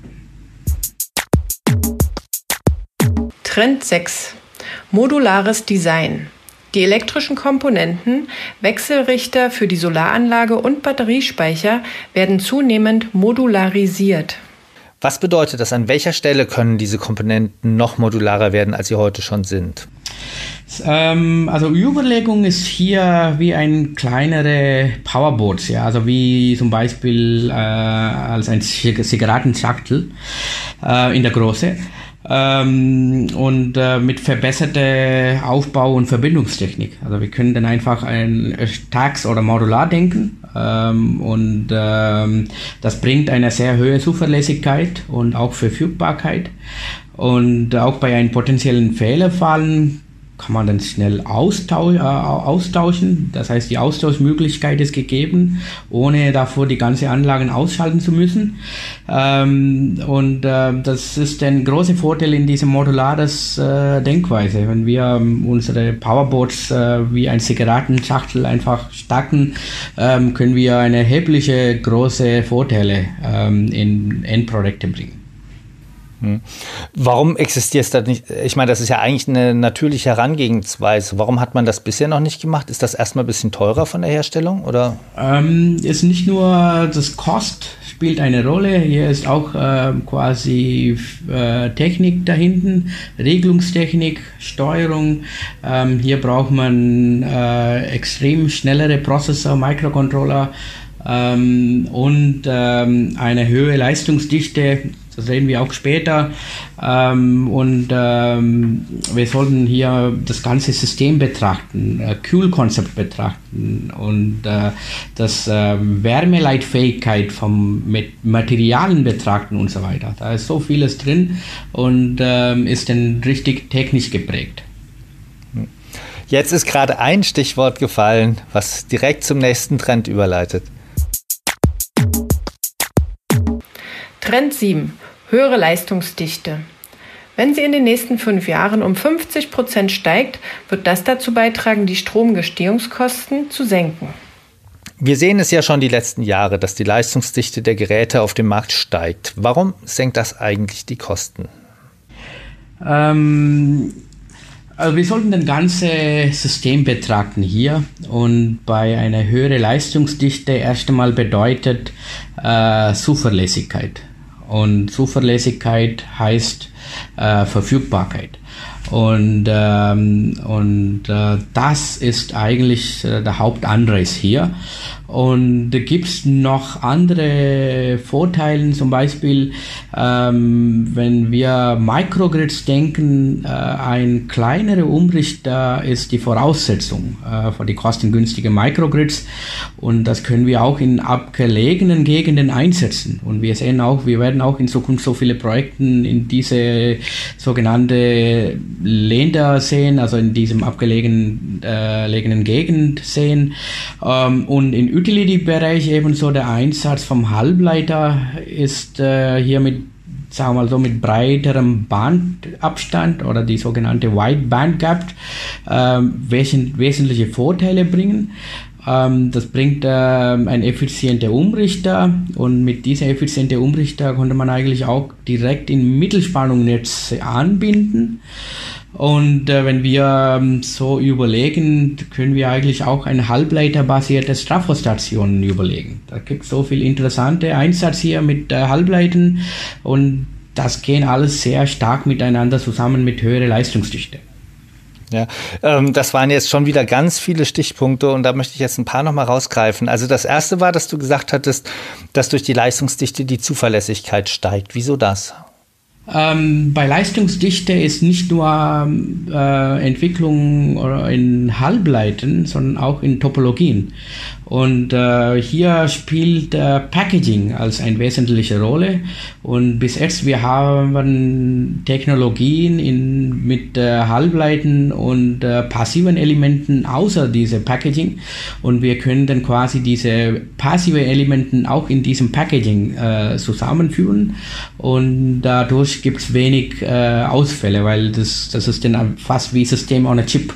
Trend sechs. Modulares Design. Die elektrischen Komponenten, Wechselrichter für die Solaranlage und Batteriespeicher werden zunehmend modularisiert. Was bedeutet das? An welcher Stelle können diese Komponenten noch modularer werden, als sie heute schon sind? Ähm, also Überlegung ist hier wie ein kleinere Powerboards, ja, also wie zum Beispiel äh, als ein Zigarettenschachtel äh, in der Größe. Ähm, und äh, mit verbesserte Aufbau- und Verbindungstechnik. Also wir können dann einfach ein Tax oder Modular denken ähm, und ähm, das bringt eine sehr hohe Zuverlässigkeit und auch Verfügbarkeit. Und auch bei einem potenziellen Fehlerfallen kann man dann schnell austau- äh, austauschen. Das heißt, die Austauschmöglichkeit ist gegeben, ohne davor die ganze Anlagen ausschalten zu müssen. Ähm, und äh, das ist ein großer Vorteil in dieser modulares äh, Denkweise. Wenn wir ähm, unsere Powerboards äh, wie ein Zigarettenschachtel einfach stacken, ähm, können wir eine erhebliche große Vorteile ähm, in Endprodukte bringen. Warum existiert das nicht? Ich meine, das ist ja eigentlich eine natürliche Herangehensweise. Warum hat man das bisher noch nicht gemacht? Ist das erstmal ein bisschen teurer von der Herstellung, oder? Ähm, ist nicht nur das Kost spielt eine Rolle. Hier ist auch äh, quasi äh, Technik da hinten, Regelungstechnik, Steuerung. Ähm, hier braucht man äh, extrem schnellere Prozessor, Microcontroller ähm, und ähm, eine höhere Leistungsdichte. Das sehen wir auch später. Ähm, und ähm, wir sollten hier das ganze System betrachten, äh, Kühlkonzept betrachten und äh, das äh, Wärmeleitfähigkeit vom mit Materialien betrachten und so weiter. Da ist so vieles drin und äh, ist dann richtig technisch geprägt. Jetzt ist gerade ein Stichwort gefallen, was direkt zum nächsten Trend überleitet. Trend sieben. Höhere Leistungsdichte. Wenn sie in den nächsten fünf Jahren um fünfzig Prozent steigt, wird das dazu beitragen, die Stromgestehungskosten zu senken. Wir sehen es ja schon die letzten Jahre, dass die Leistungsdichte der Geräte auf dem Markt steigt. Warum senkt das eigentlich die Kosten? Ähm, also wir sollten das ganze System betrachten hier und bei einer höheren Leistungsdichte erst einmal bedeutet äh, Zuverlässigkeit. Und Zuverlässigkeit heißt äh, Verfügbarkeit. Und, ähm, und äh, das ist eigentlich äh, der Hauptanreiz hier. Und da gibt es noch andere Vorteile, zum Beispiel, ähm, wenn wir Microgrids denken, äh, ein kleinerer Umrichter ist die Voraussetzung äh, für die kostengünstigen Microgrids. Und das können wir auch in abgelegenen Gegenden einsetzen. Und wir sehen auch, wir werden auch in Zukunft so viele Projekte in diese sogenannte Länder sehen, also in diesem abgelegenen äh, Gegend sehen. Ähm, und in Utility-Bereich ebenso der Einsatz vom Halbleiter ist äh, hier mit, sagen wir mal so, mit breiterem Bandabstand oder die sogenannte Wide Band Gap äh, wes- wesentliche Vorteile bringen. Ähm, das bringt äh, ein effizienter Umrichter und mit dieser effizienten Umrichter konnte man eigentlich auch direkt in Mittelspannungsnetze anbinden. Und äh, wenn wir ähm, so überlegen, können wir eigentlich auch eine halbleiterbasierte Trafostation überlegen. Da gibt es so viel interessante Einsatz hier mit äh, Halbleitern und das gehen alles sehr stark miteinander zusammen mit höherer Leistungsdichte. Ja, ähm, das waren jetzt schon wieder ganz viele Stichpunkte und da möchte ich jetzt ein paar nochmal rausgreifen. Also das erste war, dass du gesagt hattest, dass durch die Leistungsdichte die Zuverlässigkeit steigt. Wieso das? Ähm, bei Leistungsdichte ist nicht nur äh, Entwicklung in Halbleitern, sondern auch in Topologien. Und äh, hier spielt äh, Packaging als eine wesentliche Rolle. Und bis jetzt wir haben Technologien in, mit äh, Halbleitern und äh, passiven Elementen außer diese Packaging. Und wir können dann quasi diese passive Elementen auch in diesem Packaging äh, zusammenführen. Und dadurch gibt es wenig äh, Ausfälle, weil das, das ist dann fast wie System on a Chip.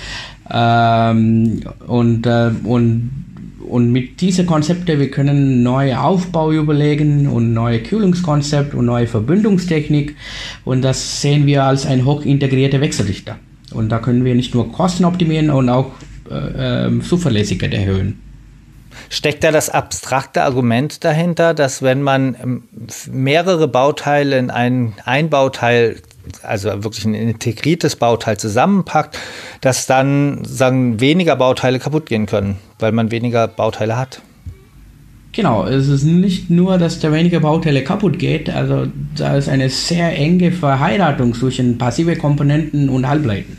Ähm, und, äh, und Und mit diesen Konzepten, wir können neue Aufbau überlegen und neue Kühlungskonzept und neue Verbindungstechnik. Und das sehen wir als ein hochintegrierter Wechselrichter. Und da können wir nicht nur Kosten optimieren und auch äh, äh, Zuverlässigkeit erhöhen. Steckt da das abstrakte Argument dahinter, dass wenn man mehrere Bauteile in ein, ein Bauteil, also wirklich ein integriertes Bauteil zusammenpackt, dass dann sagen, weniger Bauteile kaputt gehen können, weil man weniger Bauteile hat? Genau, es ist nicht nur, dass da weniger Bauteile kaputt geht, also da ist eine sehr enge Verheiratung zwischen passive Komponenten und Halbleitern.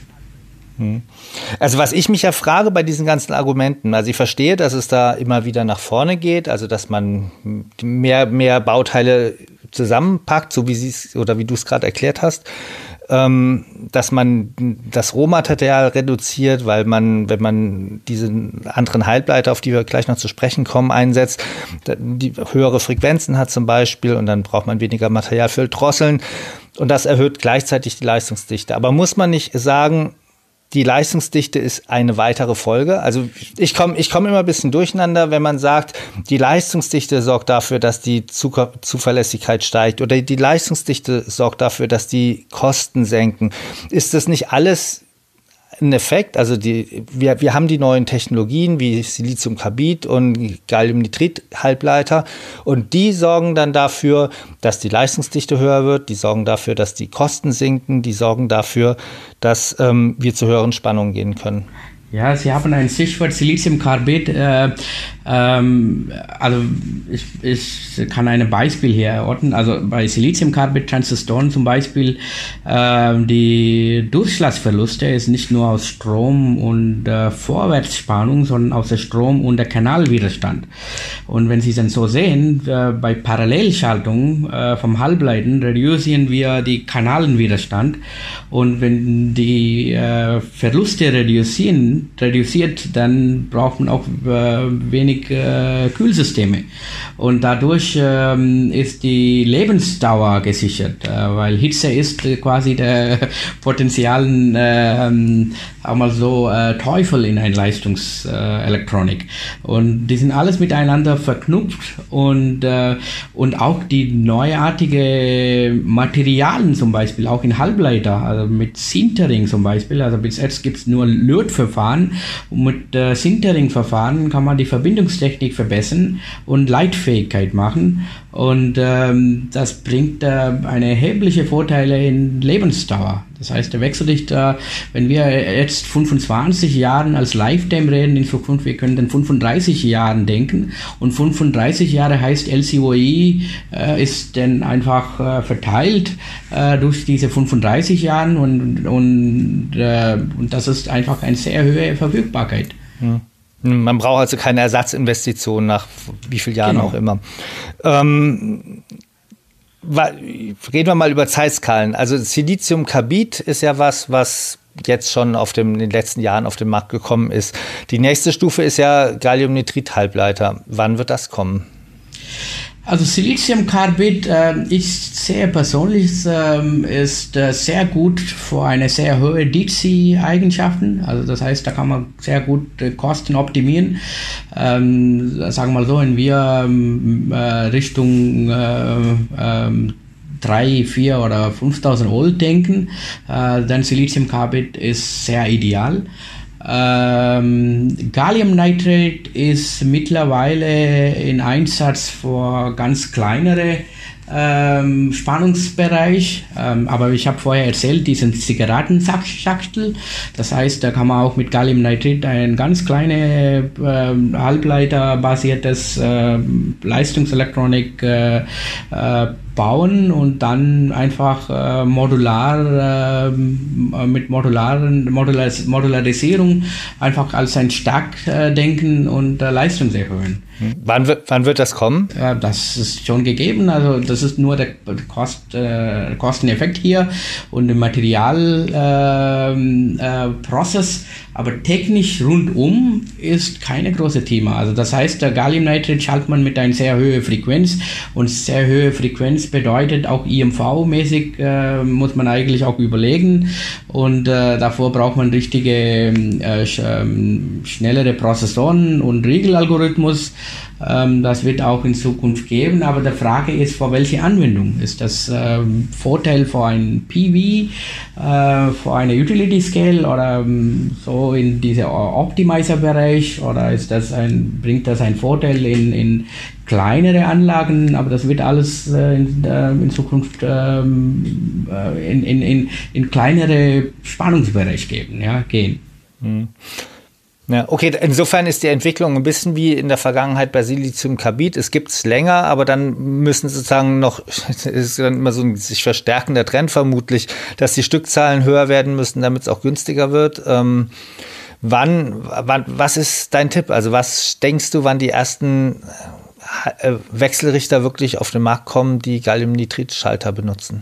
Also was ich mich ja frage bei diesen ganzen Argumenten, also ich verstehe, dass es da immer wieder nach vorne geht, also dass man mehr, mehr Bauteile zusammenpackt, so wie sie es oder wie du es gerade erklärt hast, ähm, dass man das Rohmaterial reduziert, weil man, wenn man diesen anderen Halbleiter, auf die wir gleich noch zu sprechen kommen, einsetzt, die höhere Frequenzen hat zum Beispiel und dann braucht man weniger Material für Drosseln und das erhöht gleichzeitig die Leistungsdichte. Aber muss man nicht sagen, die Leistungsdichte ist eine weitere Folge. Also ich komme ich komm immer ein bisschen durcheinander, wenn man sagt, die Leistungsdichte sorgt dafür, dass die Zuverlässigkeit steigt oder die Leistungsdichte sorgt dafür, dass die Kosten senken. Ist das nicht alles ein Effekt? Also die, wir, wir haben die neuen Technologien wie Siliziumkarbid und Galliumnitrid-Halbleiter und die sorgen dann dafür, dass die Leistungsdichte höher wird, die sorgen dafür, dass die Kosten sinken, die sorgen dafür, dass ähm, wir zu höheren Spannungen gehen können. Ja, Sie haben ein Stichwort Siliziumcarbid. Äh, ähm, also ich, ich kann ein Beispiel hier erörtern. Also bei Siliziumcarbid-Transistoren zum Beispiel, äh, die Durchschlagsverluste ist nicht nur aus Strom und äh, Vorwärtsspannung, sondern aus der Strom- und der Kanalwiderstand. Und wenn Sie dann so sehen, äh, bei Parallelschaltung äh, vom Halbleiten reduzieren wir die Kanalenwiderstand. Und wenn die äh, Verluste reduzieren, reduziert, dann braucht man auch äh, wenig äh, Kühlsysteme. Und dadurch ähm, ist die Lebensdauer gesichert, äh, weil Hitze ist äh, quasi der potenziellen, äh, auch mal so, äh, Teufel in einer Leistungselektronik. Äh, und die sind alles miteinander verknüpft und, äh, und auch die neuartige Materialien zum Beispiel, auch in Halbleiter, also mit Sintering zum Beispiel, also bis jetzt gibt es nur Lötverfahren. Und mit äh, Sintering-Verfahren kann man die Verbindungstechnik verbessern und Leitfähigkeit machen. Und ähm, das bringt äh, eine erhebliche Vorteile in Lebensdauer. Das heißt, der Wechselrichter, wenn wir jetzt fünfundzwanzig Jahren als Lifetime reden in Zukunft, wir können dann fünfunddreißig Jahren denken. Und fünfunddreißig Jahre heißt L C O I äh, ist dann einfach äh, verteilt äh, durch diese fünfunddreißig Jahren und, und, äh, und das ist einfach eine sehr hohe Verfügbarkeit. Hm. Man braucht also keine Ersatzinvestitionen nach wie vielen Jahren genau. auch immer. Ähm, reden wir mal über Zeitskalen. Also Siliziumcarbid ist ja was, was jetzt schon auf dem, in den letzten Jahren auf den Markt gekommen ist. Die nächste Stufe ist ja Galliumnitrid-Halbleiter. Wann wird das kommen? Also Siliziumcarbid, äh, ich sehe persönlich, äh, ist äh, sehr gut für eine sehr hohe D C-Eigenschaften. Also das heißt, da kann man sehr gut äh, Kosten optimieren. Ähm, sagen wir mal so, wenn wir ähm, äh, Richtung äh, ähm, drei, vier oder fünftausend Volt denken, äh, dann Siliziumcarbid ist sehr ideal. Ähm, Galliumnitride ist mittlerweile in Einsatz für ganz kleinere ähm, Spannungsbereich, ähm, aber ich habe vorher erzählt, diesen Zigarettenschachtel, das heißt, da kann man auch mit Galliumnitride ein ganz kleine äh, Halbleiter-basiertes äh, Leistungselektronik äh, äh, bauen und dann einfach äh, modular äh, mit modularen Modular- Modularisierung einfach als ein Stack äh, denken und äh, Leistung erhöhen. Wann wird, wann wird das kommen? Äh, das ist schon gegeben, also das ist nur der Kost, äh, Kosteneffekt hier und der Materialprozess, äh, äh, aber technisch rundum ist keine große Thema. Also das heißt, der Galliumnitride schaltet man mit einer sehr hohen Frequenz und sehr hohe Frequenz bedeutet auch I M V-mäßig äh, muss man eigentlich auch überlegen und äh, davor braucht man richtige äh, sch, äh, schnellere Prozessoren und Regelalgorithmus. Ähm, das wird auch in Zukunft geben, aber die Frage ist, für welche Anwendung? Ist das äh, Vorteil für ein P V, äh, für eine Utility Scale oder ähm, so in dieser Optimizer-Bereich oder ist das ein, bringt das einen Vorteil in, in kleinere Anlagen, aber das wird alles äh, in, äh, in Zukunft ähm, äh, in, in, in, in kleinere Spannungsbereich geben, ja, gehen. Hm. Ja, okay, insofern ist die Entwicklung ein bisschen wie in der Vergangenheit bei Siliziumcarbid. Es gibt es länger, aber dann müssen sozusagen noch, es ist dann immer so ein sich verstärkender Trend vermutlich, dass die Stückzahlen höher werden müssen, damit es auch günstiger wird. Ähm, wann, wann, was ist dein Tipp? Also was denkst du, wann die ersten Wechselrichter wirklich auf den Markt kommen, die Galliumnitrid-Schalter benutzen?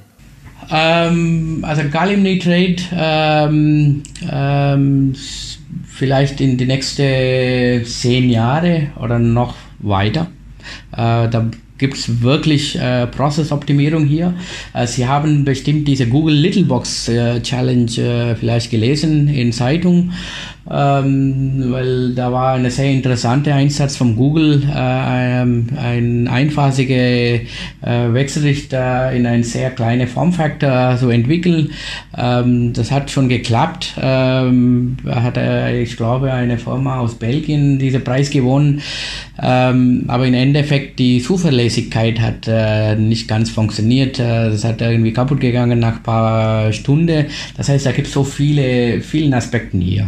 Ähm, also Galliumnitride ähm, ähm, vielleicht in die nächsten zehn Jahre oder noch weiter. Äh, da gibt es wirklich äh, Prozessoptimierung hier. Äh, Sie haben bestimmt diese Google Littlebox äh, Challenge äh, vielleicht gelesen in Zeitung, ähm, weil da war eine sehr interessante Einsatz von Google, äh, ein, ein einfachiger äh, Wechselrichter in ein sehr kleine Formfaktor zu entwickeln. Ähm, das hat schon geklappt. Ähm, hat äh, ich glaube eine Firma aus Belgien diesen Preis gewonnen. Ähm, aber im Endeffekt die Zuverlässigkeit hat äh, nicht ganz funktioniert. Äh, das hat irgendwie kaputt gegangen nach ein paar Stunden. Das heißt, da gibt es so viele, vielen Aspekten hier. Also das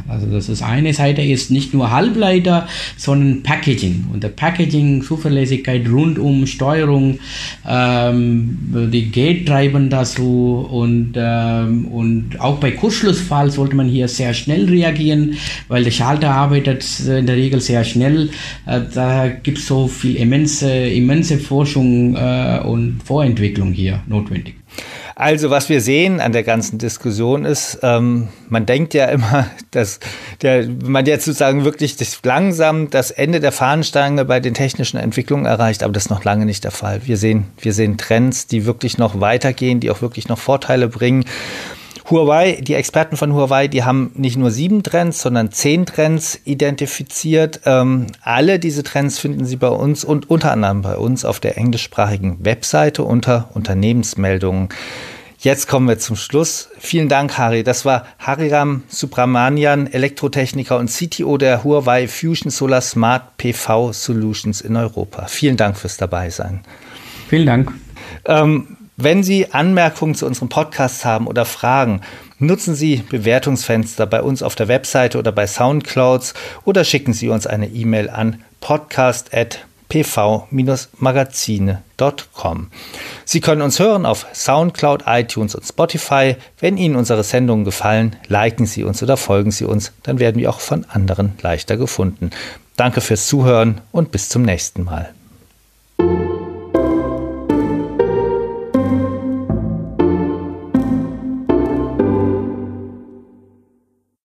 Das ist eine Seite ist nicht nur Halbleiter, sondern Packaging. Und der Packaging, Zuverlässigkeit rund um Steuerung, ähm, die Gate-Treiben dazu und, ähm, und auch bei Kurzschlussfall sollte man hier sehr schnell reagieren, weil der Schalter arbeitet in der Regel sehr schnell. Äh, da gibt es so viel immense, immense Forschung äh, und Vorentwicklung hier notwendig. Also was wir sehen an der ganzen Diskussion ist, ähm, man denkt ja immer, dass der, man jetzt sozusagen wirklich das langsam das Ende der Fahnenstange bei den technischen Entwicklungen erreicht, aber das ist noch lange nicht der Fall. Wir sehen, wir sehen Trends, die wirklich noch weitergehen, die auch wirklich noch Vorteile bringen. Huawei, die Experten von Huawei, die haben nicht nur sieben Trends, sondern zehn Trends identifiziert. Ähm, alle diese Trends finden Sie bei uns und unter anderem bei uns auf der englischsprachigen Webseite unter Unternehmensmeldungen. Jetzt kommen wir zum Schluss. Vielen Dank, Hari. Das war Hariram Subramanian, Elektrotechniker und C T O der Huawei Fusion Solar Smart P V Solutions in Europa. Vielen Dank fürs Dabeisein. Vielen Dank. Ähm, Wenn Sie Anmerkungen zu unserem Podcast haben oder Fragen, nutzen Sie Bewertungsfenster bei uns auf der Webseite oder bei Soundclouds oder schicken Sie uns eine E-Mail an podcast at p v dash magazine punkt com. Sie können uns hören auf Soundcloud, iTunes und Spotify. Wenn Ihnen unsere Sendungen gefallen, liken Sie uns oder folgen Sie uns, dann werden wir auch von anderen leichter gefunden. Danke fürs Zuhören und bis zum nächsten Mal.